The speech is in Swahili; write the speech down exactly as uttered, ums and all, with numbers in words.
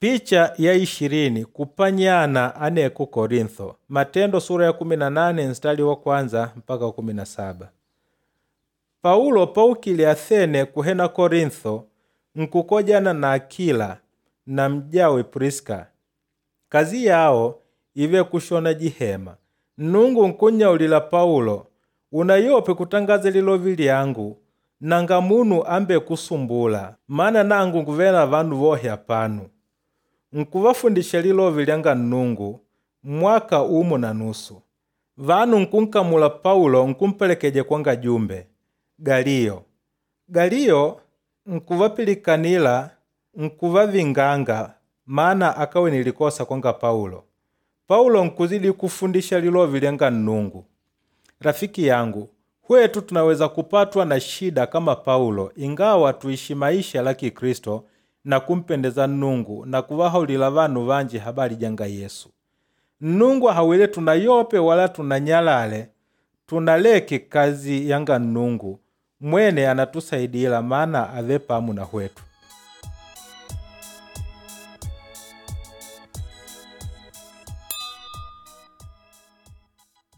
Picha ya ishirini kupanyana aneko Korintho. Matendo sura ya kumi na nane mstari wa kwanza mpaka kumi na saba. Paulo paukile Athene kuhena Korintho nkukojana na Akila na mjawe Priska. Kazi yao ive kushona jihema. Nungu nkunyaulila Paulo unayope kutangaza lilovi lyangu nanga munu ambe kusumbula mana nangu nkuvena vandu vohe apanu. Nkuvafundisha lilovi lyanga Nnungu mwaka umo na nusu. Vanu nkunkamula Paulo nkumpelekeje kwanga jumbe Galio. Galio nkuvapilikanila nkuvavinganga mana akawe nilikosa kwanga Paulo. Paulo nkuzidi kufundisha lilovi lyanga Nnungu. Rafiki yangu, kwetu tunaweza kupatwa na shida kama Paulo ingawa tuishi maisha la Kikristo na kumpendeza Nnungu na kuvahaulila vanu vanji habari janga Yesu. Nnungu hawile tunayope wala tunanyalale, tunaleki kazi yanga Nnungu. Mwene anatusaidila maana ave pamu na hwetu.